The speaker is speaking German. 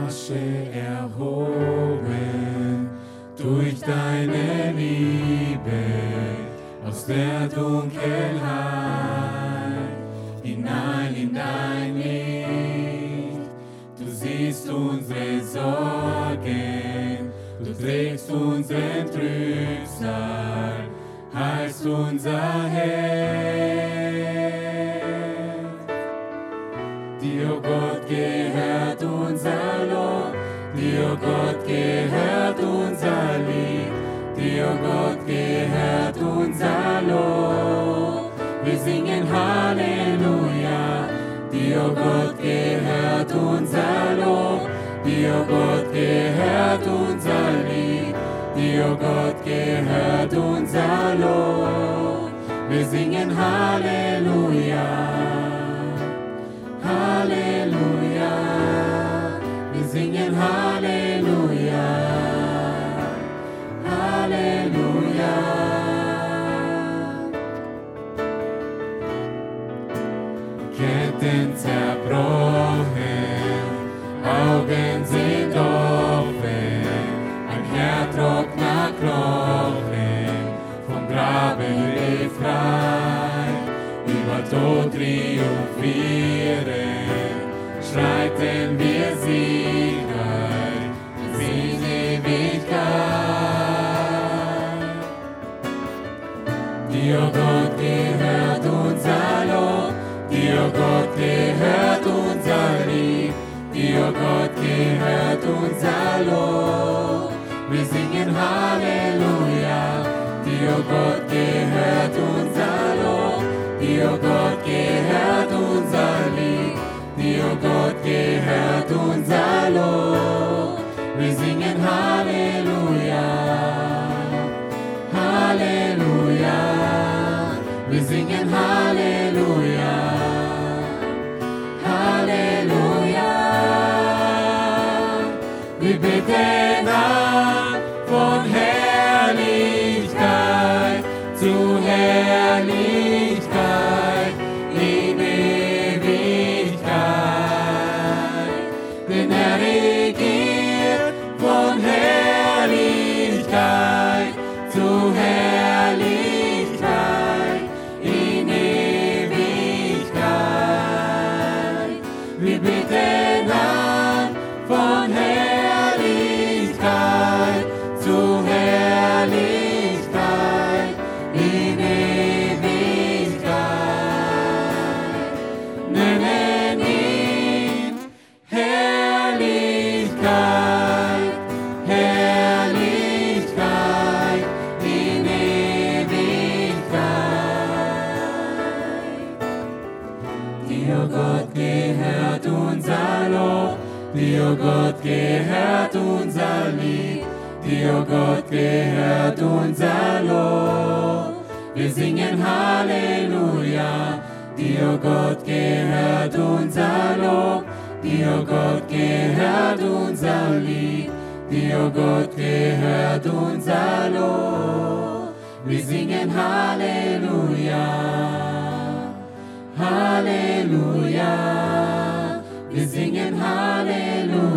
Asche erhoben durch deine Liebe aus der Dunkelheit hinein in dein Licht. Du siehst unsere Sorgen, du trägst unseren Trübsal, heilst unser Herz. Dir, o Gott, gehört unser Lob, dir, o Gott, gehört unser Lied, dir, o Gott, gehört unser Lob. Wir singen Halleluja, dir, o Gott, gehört unser Lob, dir, o Gott, gehört unser Lied, dir, o Gott, gehört unser Lob. Wir singen Halleluja, Halleluja, wir singen Halleluja, Halleluja. Ketten zerbrochen, Augen sind offen, ein trockener Knochen, vom Graben befreit, über Tod triumphieren, schreiten wir siegreich in Ewigkeit. Dir, o Gott, gehört unser Lob, dir, o Gott, gehört unser Lied, dir, o Gott, gehört unser Lob. Wir singen Halleluja, dir, o Gott, gehört unser Lob, dir, o Gott, gehört unser Lied, dir, o Gott, gehört unser Lob. Wir singen Halleluja, Halleluja, wir singen Halleluja, Halleluja. Wir beten an von Herrlichkeit zu Herrlichkeit in Ewigkeit. Denn er regiert von Herrlichkeit zu Herrlichkeit in Ewigkeit. Wir beten an von Herrlichkeit zu Herrlichkeit in Ewigkeit. Nennen ihn Herrlichkeit, Herrlichkeit in Ewigkeit. Dir, o Gott, gehört unser Lob, dir, o Gott, gehört unser Lied, dir, o Gott, gehört unser Lob. Wir singen Halleluja, dir, o Gott, gehört unser Lob, dir, o Gott, gehört unser Lied, dir, o Gott, gehört unser Lob. Wir singen Halleluja, Halleluja, wir singen Halleluja.